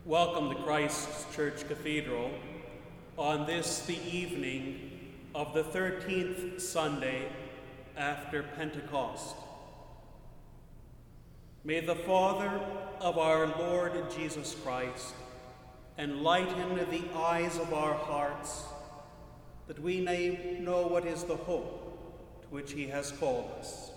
Welcome to Christ's Church Cathedral on this, the evening of the 13th Sunday after Pentecost. May the Father of our Lord Jesus Christ enlighten the eyes of our hearts, that we may know what is the hope to which he has called us.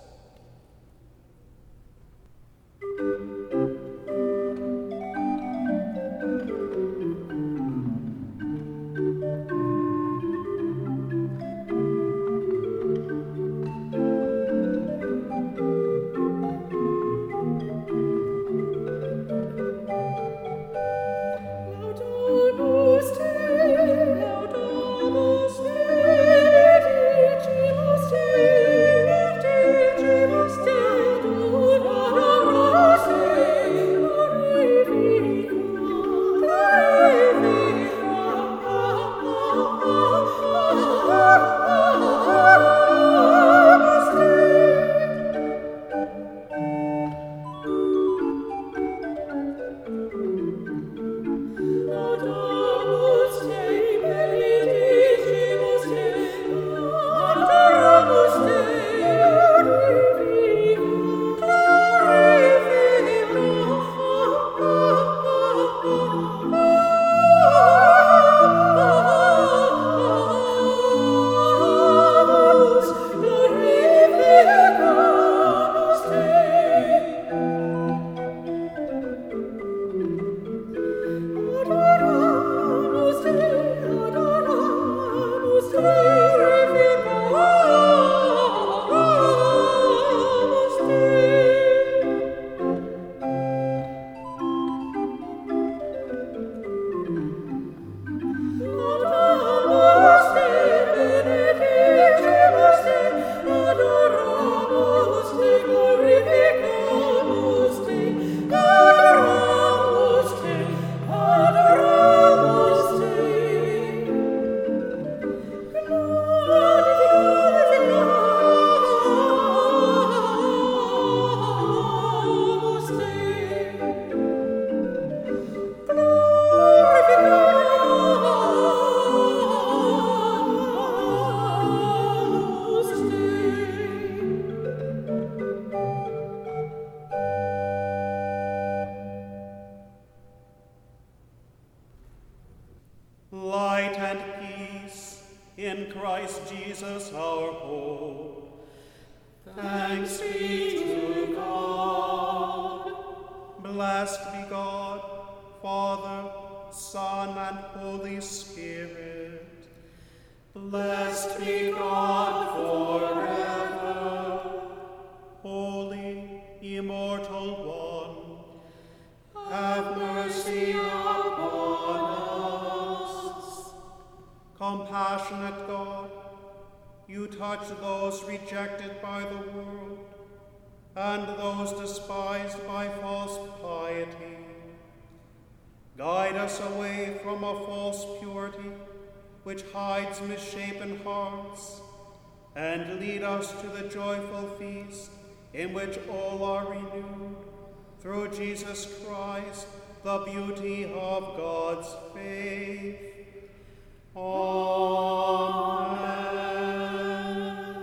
Light and peace in Christ Jesus our hope. Thanks be to God. Blessed be God, Father, Son, and Holy Spirit. Blessed be God forever. Holy, immortal One, have mercy upon us. Compassionate God, you touch those rejected by the world and those despised by false piety. Guide us away from a false purity which hides misshapen hearts, and lead us to the joyful feast in which all are renewed, through Jesus Christ, the beauty of God's faith. Amen.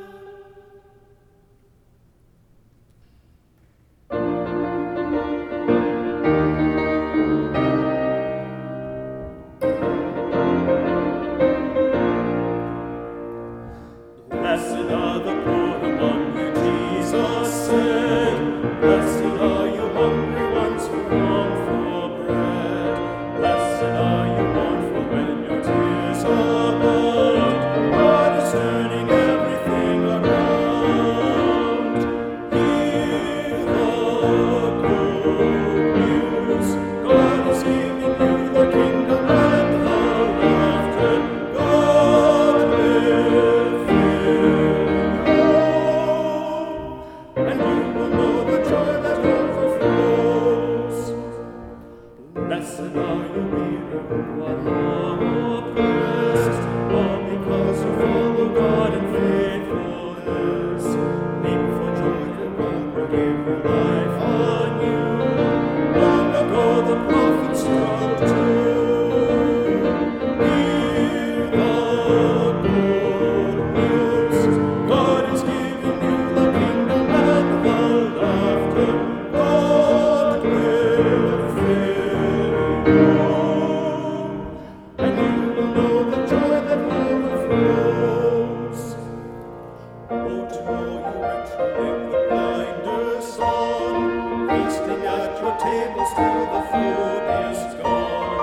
Blessed are the poor among you, Jesus said. Blessed are you hungry ones who long for bread. Blessed are you mournful when your tears abide. God is turning everything around. Hear the good news. God is giving you the kingdom and the laughter. God will fill you, and you will know the joy that overflows. Blessed are you weary who are long oppressed, all because you follow God in faithfulness. Leap for joy, the Lord will give you life anew. Long ago the prophets this world too. Hear the good news. God is giving you the kingdom and the laughter. God will fill you, and you will know the joy that overflows. Oh, tomorrow you went through the blinders on, feasting at your tables till the food is gone.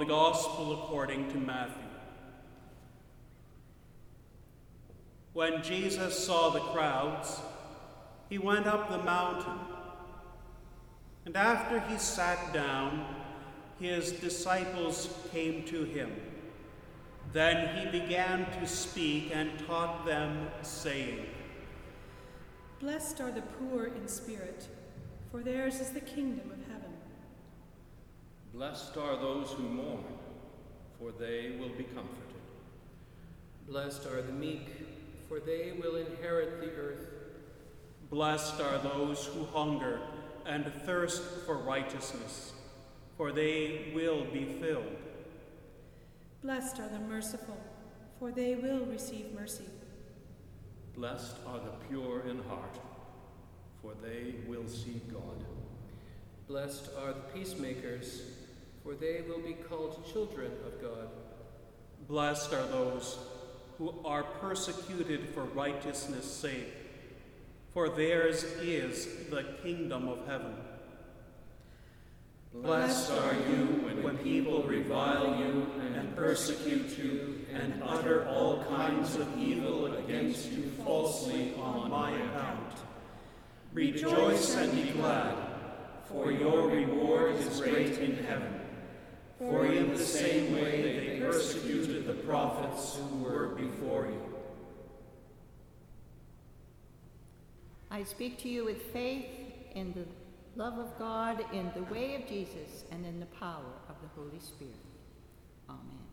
Gospel according to Matthew. When Jesus saw the crowds, he went up the mountain, and after he sat down, his disciples came to him. Then he began to speak and taught them, saying, "Blessed are the poor in spirit, for theirs is the kingdom of heaven. Blessed are those who mourn, for they will be comforted. Blessed are the meek, for they will inherit the earth. Blessed are those who hunger and thirst for righteousness, for they will be filled. Blessed are the merciful, for they will receive mercy. Blessed are the pure in heart, for they will see God. Blessed are the peacemakers, for they will be called children of God. Blessed are those who are persecuted for righteousness' sake, for theirs is the kingdom of heaven. Blessed are you when people revile you and persecute you and utter all kinds of evil against you falsely on my account. Rejoice and be glad, for your reward is great in heaven. For in the same way they persecuted the prophets who were before you. I speak to you with faith in the love of God, in the way of Jesus, and in the power of the Holy Spirit. Amen.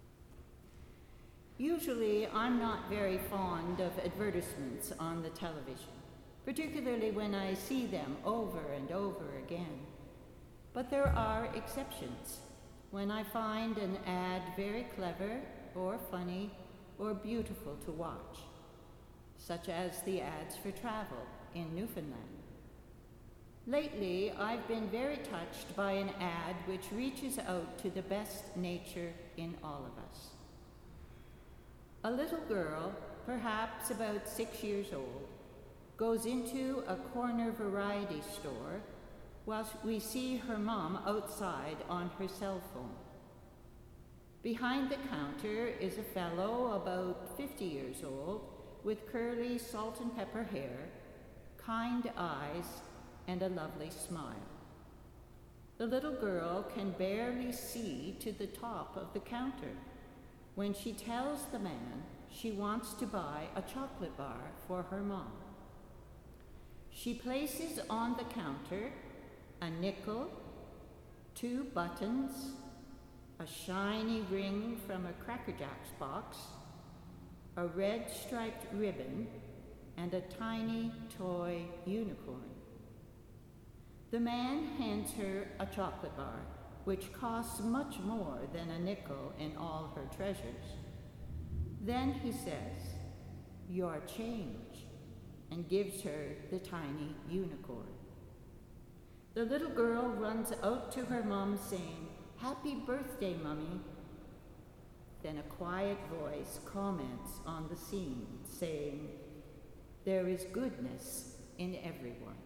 Usually, I'm not very fond of advertisements on the television, particularly when I see them over and over again. But there are exceptions. When I find an ad very clever or funny or beautiful to watch, such as the ads for travel in Newfoundland. Lately, I've been very touched by an ad which reaches out to the best nature in all of us. A little girl, perhaps about 6 years old, goes into a corner variety store whilst we see her mom outside on her cell phone. Behind the counter is a fellow about 50 years old with curly salt and pepper hair, kind eyes, and a lovely smile. The little girl can barely see to the top of the counter when she tells the man she wants to buy a chocolate bar for her mom. She places on the counter a nickel, 2 buttons, a shiny ring from a Cracker Jacks box, a red striped ribbon, and a tiny toy unicorn. The man hands her a chocolate bar, which costs much more than a nickel in all her treasures. Then he says, "Your change," and gives her the tiny unicorn. The little girl runs out to her mom saying, "Happy birthday, Mummy." Then a quiet voice comments on the scene, saying, "There is goodness in everyone."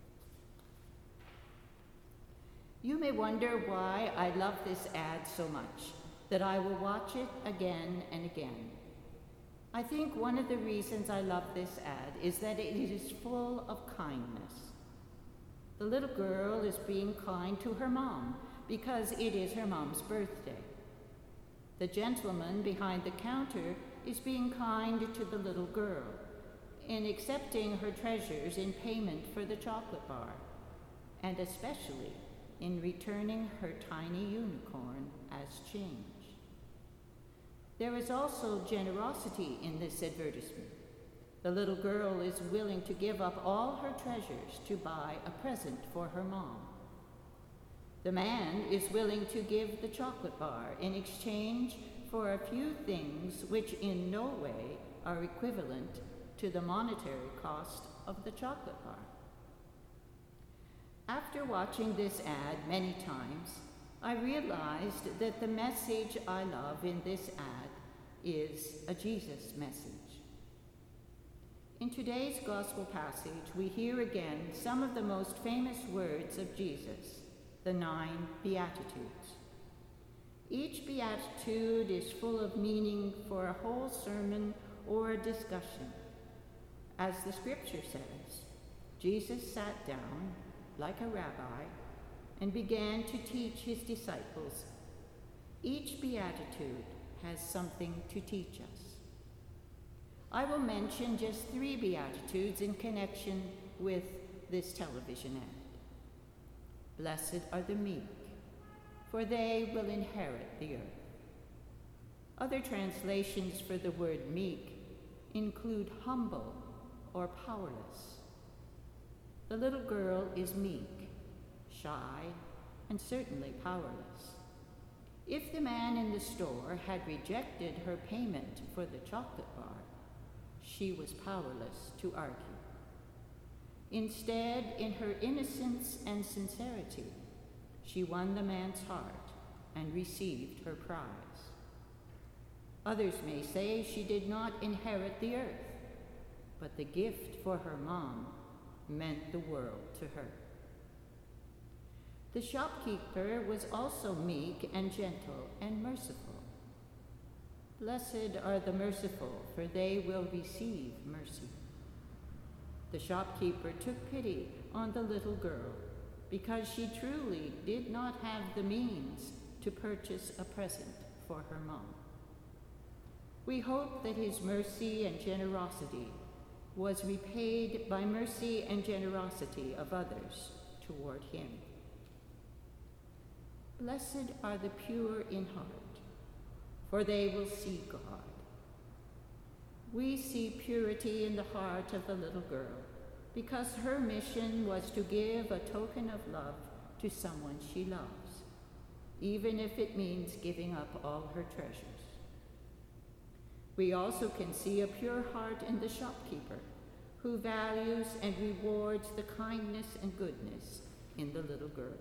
You may wonder why I love this ad so much, that I will watch it again and again. I think one of the reasons I love this ad is that it is full of kindness. The little girl is being kind to her mom because it is her mom's birthday. The gentleman behind the counter is being kind to the little girl in accepting her treasures in payment for the chocolate bar, and especially in returning her tiny unicorn as change. There is also generosity in this advertisement. The little girl is willing to give up all her treasures to buy a present for her mom. The man is willing to give the chocolate bar in exchange for a few things which in no way are equivalent to the monetary cost of the chocolate bar. After watching this ad many times, I realized that the message I love in this ad is a Jesus message. In today's gospel passage, we hear again some of the most famous words of Jesus, the 9 Beatitudes. Each beatitude is full of meaning for a whole sermon or a discussion. As the scripture says, Jesus sat down like a rabbi and began to teach his disciples. Each beatitude has something to teach us. I will mention just 3 beatitudes in connection with this television ad. Blessed are the meek, for they will inherit the earth. Other translations for the word meek include humble or powerless. The little girl is meek, shy, and certainly powerless. If the man in the store had rejected her payment for the chocolate bar, she was powerless to argue. Instead, in her innocence and sincerity, she won the man's heart and received her prize. Others may say she did not inherit the earth, but the gift for her mom meant the world to her. The shopkeeper was also meek and gentle and merciful. Blessed are the merciful, for they will receive mercy. The shopkeeper took pity on the little girl because she truly did not have the means to purchase a present for her mom. We hope that his mercy and generosity was repaid by mercy and generosity of others toward him. Blessed are the pure in heart, for they will see God. We see purity in the heart of the little girl because her mission was to give a token of love to someone she loves, even if it means giving up all her treasures. We also can see a pure heart in the shopkeeper who values and rewards the kindness and goodness in the little girl.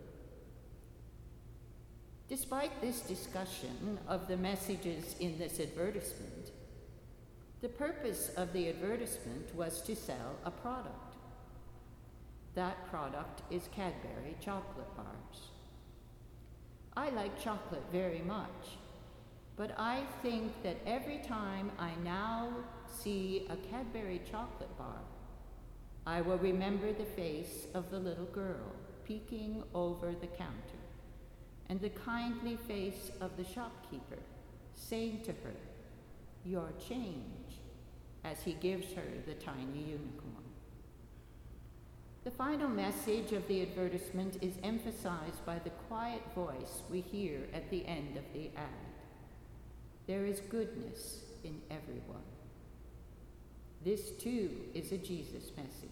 Despite this discussion of the messages in this advertisement, the purpose of the advertisement was to sell a product. That product is Cadbury chocolate bars. I like chocolate very much, but I think that every time I now see a Cadbury chocolate bar, I will remember the face of the little girl peeking over the counter and the kindly face of the shopkeeper saying to her, "Your change," as he gives her the tiny unicorn. The final message of the advertisement is emphasized by the quiet voice we hear at the end of the ad. There is goodness in everyone. This too is a Jesus message.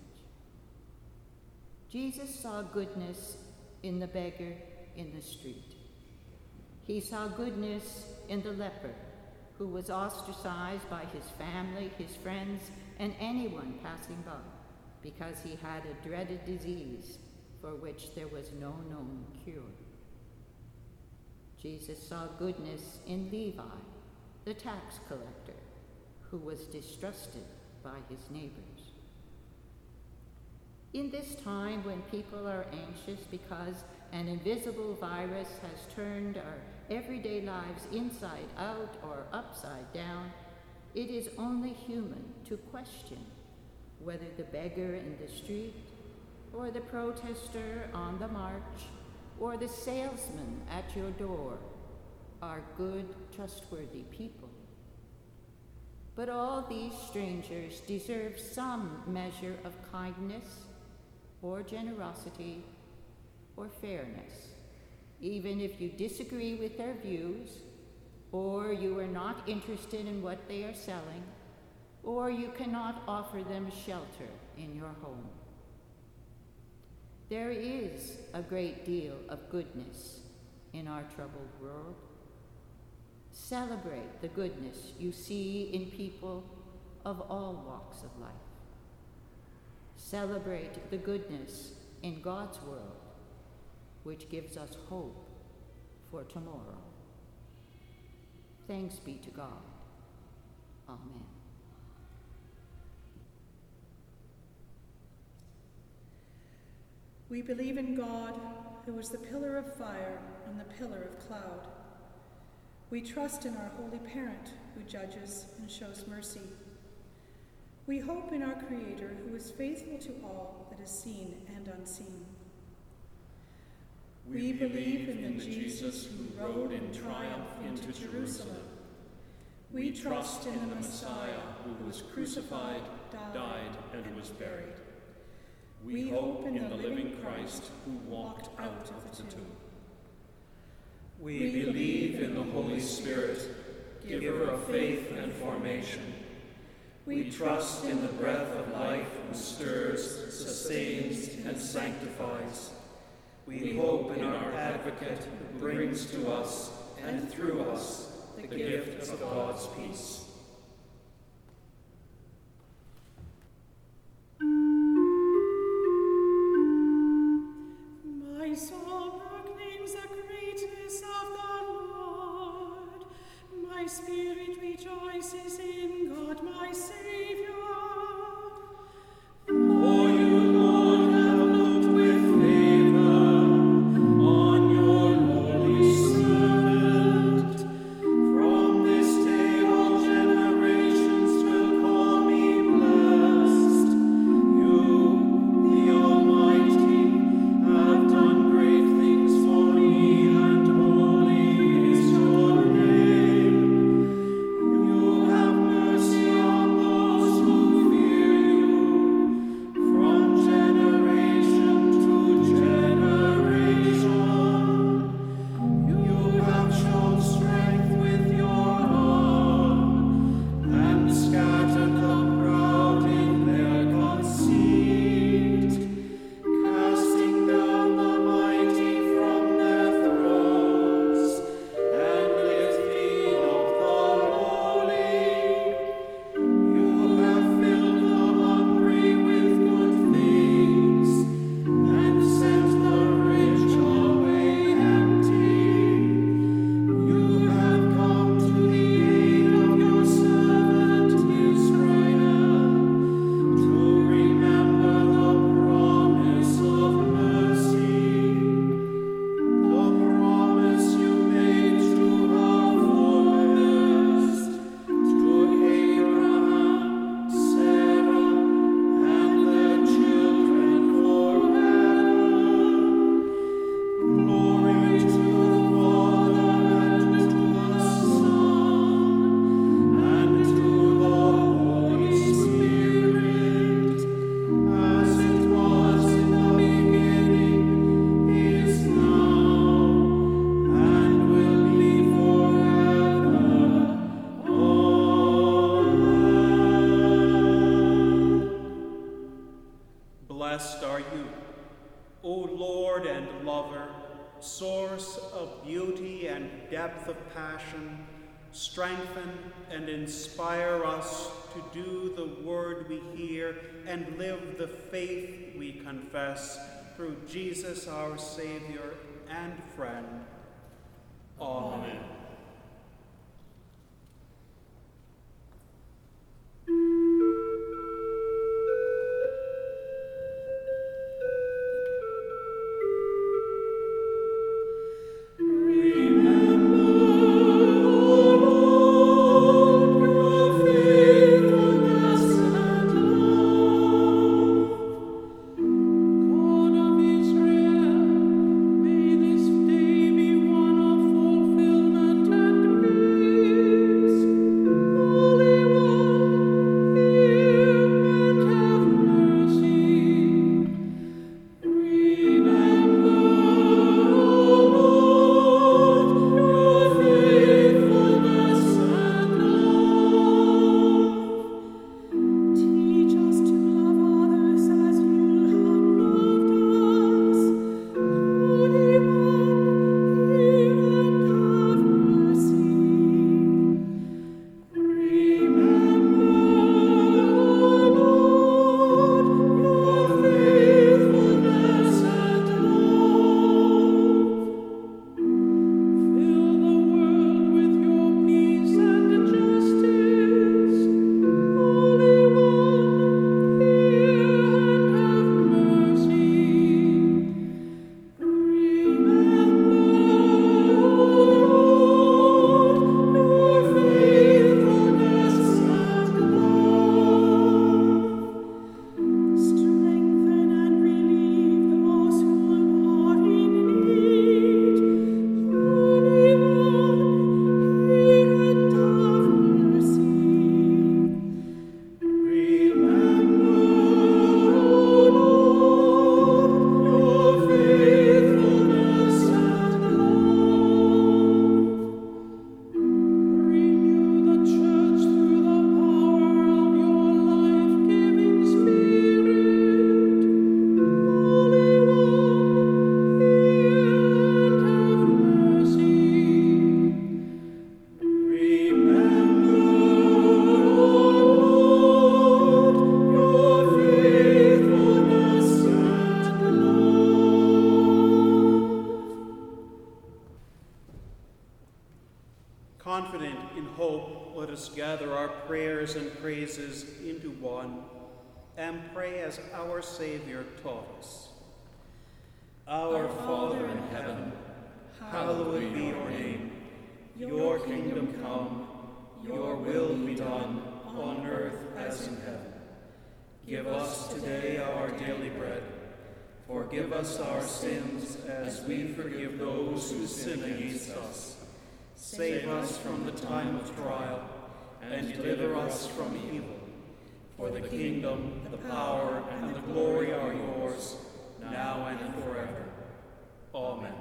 Jesus saw goodness in the beggar in the street. He saw goodness in the leper who was ostracized by his family, his friends, and anyone passing by because he had a dreaded disease for which there was no known cure. Jesus saw goodness in Levi, the tax collector, who was distrusted by his neighbors. In this time when people are anxious because an invisible virus has turned our everyday lives inside out or upside down, it is only human to question whether the beggar in the street, or the protester on the march, or the salesman at your door are good, trustworthy people. But all these strangers deserve some measure of kindness, or generosity, or fairness, even if you disagree with their views, or you are not interested in what they are selling, or you cannot offer them shelter in your home. There is a great deal of goodness in our troubled world. Celebrate the goodness you see in people of all walks of life. Celebrate the goodness in God's world, which gives us hope for tomorrow. Thanks be to God. Amen. We believe in God, who is the pillar of fire and the pillar of cloud. We trust in our Holy Parent, who judges and shows mercy. We hope in our Creator, who is faithful to all that is seen and unseen. We believe in the Jesus who rode in triumph into Jerusalem. We trust in the Messiah who was crucified, died, and was buried. We hope in the living Christ who walked out of the tomb. We believe in the Holy Spirit, giver of faith and formation. We trust in the breath of life who stirs, sustains, and sanctifies. We hope in our advocate who brings to us and through us the gift of God's peace. My soul proclaims the greatness of the Lord. My spirit rejoices in God, my Savior. For you, Lord, have looked with favor on your holy servant. From this day all generations will call me blessed. You, the Almighty, have done great things for me, and holy is your name. You have mercy on those who fear you, from generation to generation. You have shown strength with your arm, and scattered the proud in their conceit, casting down the mighty from their thrones, and lifting up the lowly. You have filled the hungry with good things, and sent the rich away empty. You have come to the aid of your servant Israel, to remember the promise of mercy, the promise you made to our forefathers, to Abraham, Sarah, and their children forever. Glory to the Father, and to the Son, and to the Holy Spirit, as it was in the beginning, is now, and will be forever. Amen. Blessed are you, O Lord and lover, source of beauty and depth of passion. Strengthen and inspire us to do the word we hear and live the faith we confess, through Jesus our Savior and friend. Amen. God of Israel, may this day be one of fulfillment hope, let us gather our prayers and praises into one and pray as our Savior taught us. Our Father in heaven, hallowed be your name. Your kingdom come, your will be done on earth as in heaven. Give us today our daily bread. Forgive us our sins as we forgive those who sin against us. Save us from the time of trial and deliver us from evil. For the kingdom, the power, and the glory are yours, now and forever. Amen.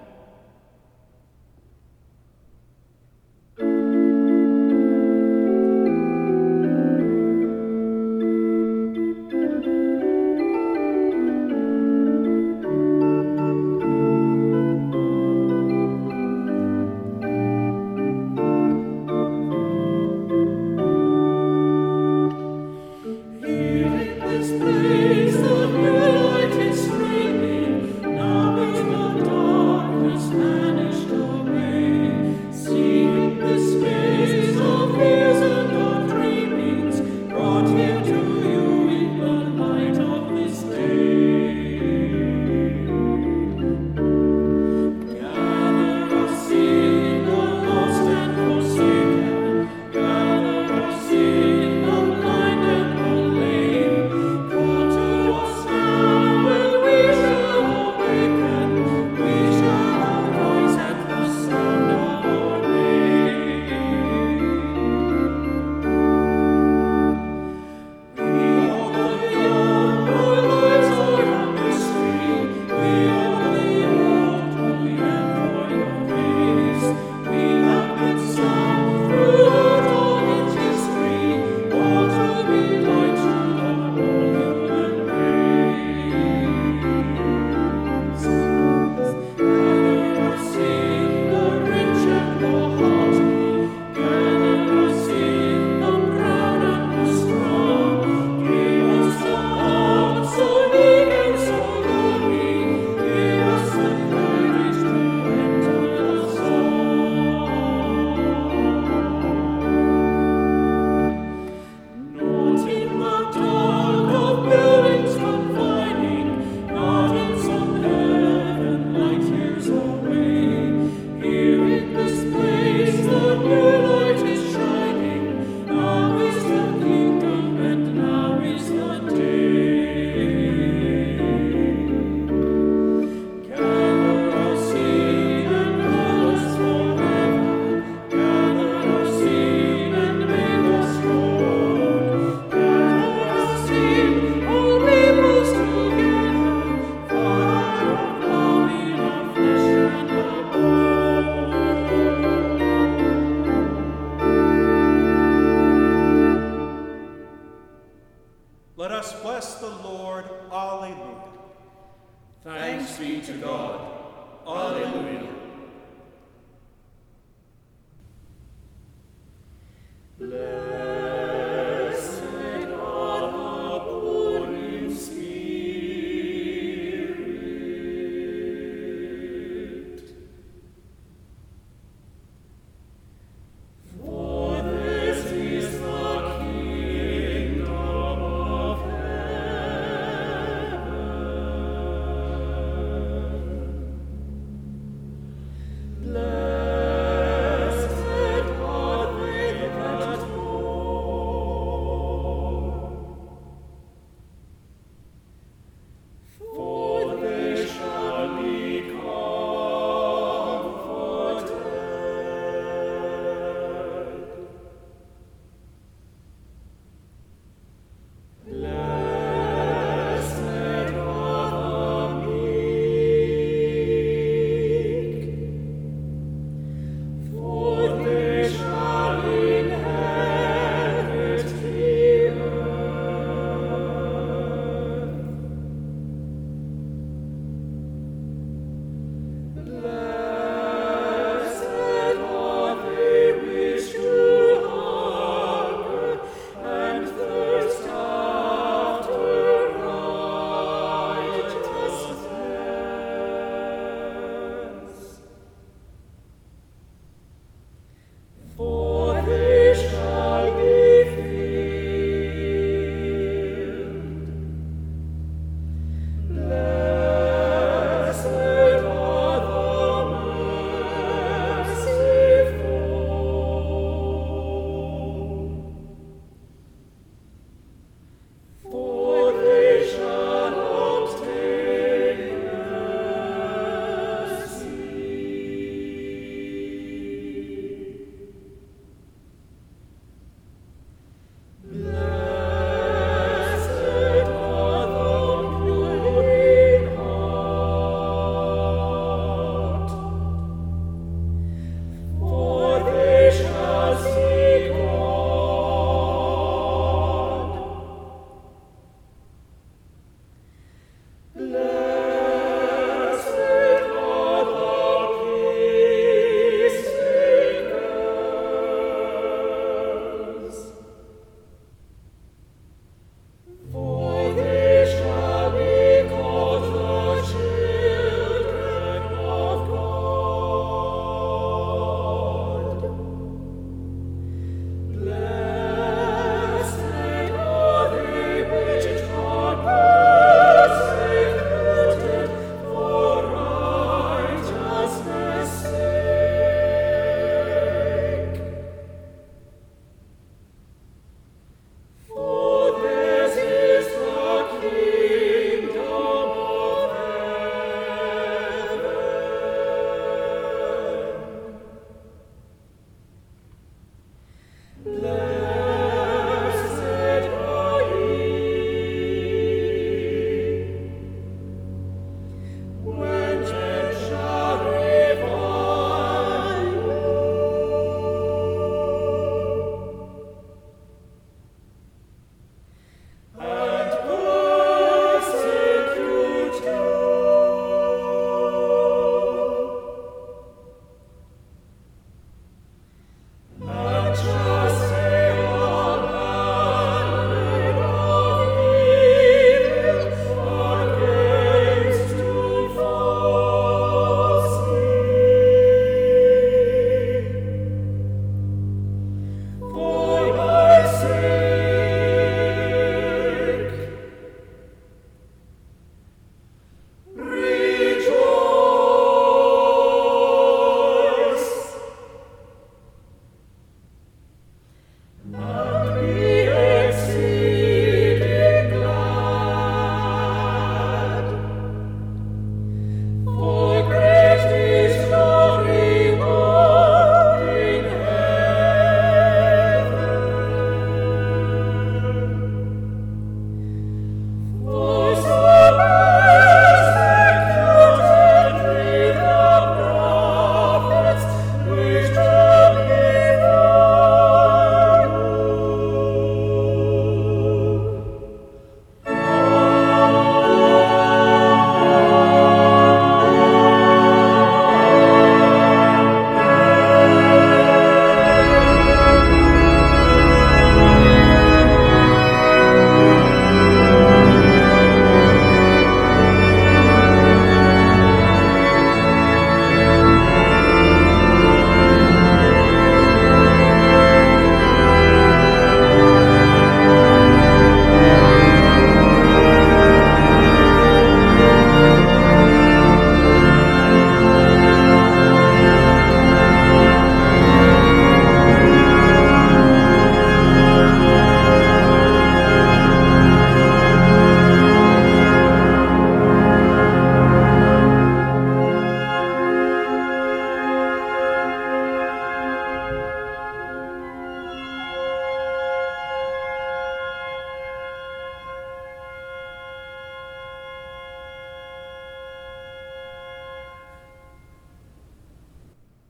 Let us bless the Lord. Alleluia. Thanks be to God. Alleluia.